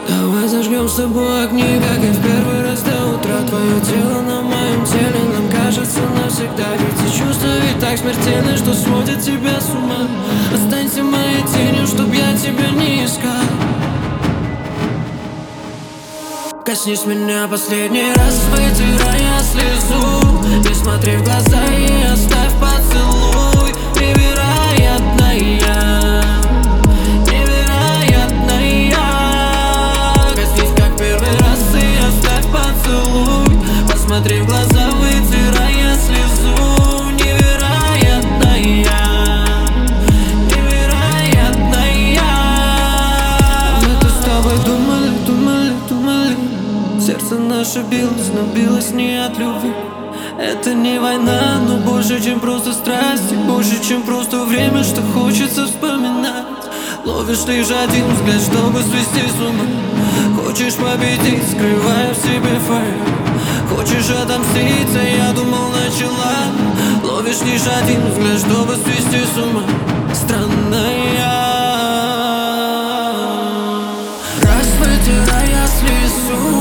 Давай зажгем с тобой огни, как и в первый раз до утра. Твое тело на моем теле, нам кажется навсегда. Ведь эти чувства ведь так смертельны, что сводят тебя с ума. Останься моей тенью, чтоб я тебя не искал. Коснись меня последний раз, вытирая слезу. Не смотри в глаза и оставь поцелуй. Невероятная, невероятная. Коснись как первый раз и оставь поцелуй. Посмотри в глаза, вытирая слезу. Невероятная, невероятная. Мы-то с тобой думали, думали, думали. Сердце наше билось, но билось не от любви. Это не война, но больше, чем просто страсть. И больше, чем просто время, что хочется вспоминать. Ловишь лишь один взгляд, чтобы свести с ума. Хочешь победить, скрывая в себе фаер. Хочешь отомстить, а я думал начала. Ловишь лишь один взгляд, чтобы свести с ума. Странная. Раз вытирая слезу,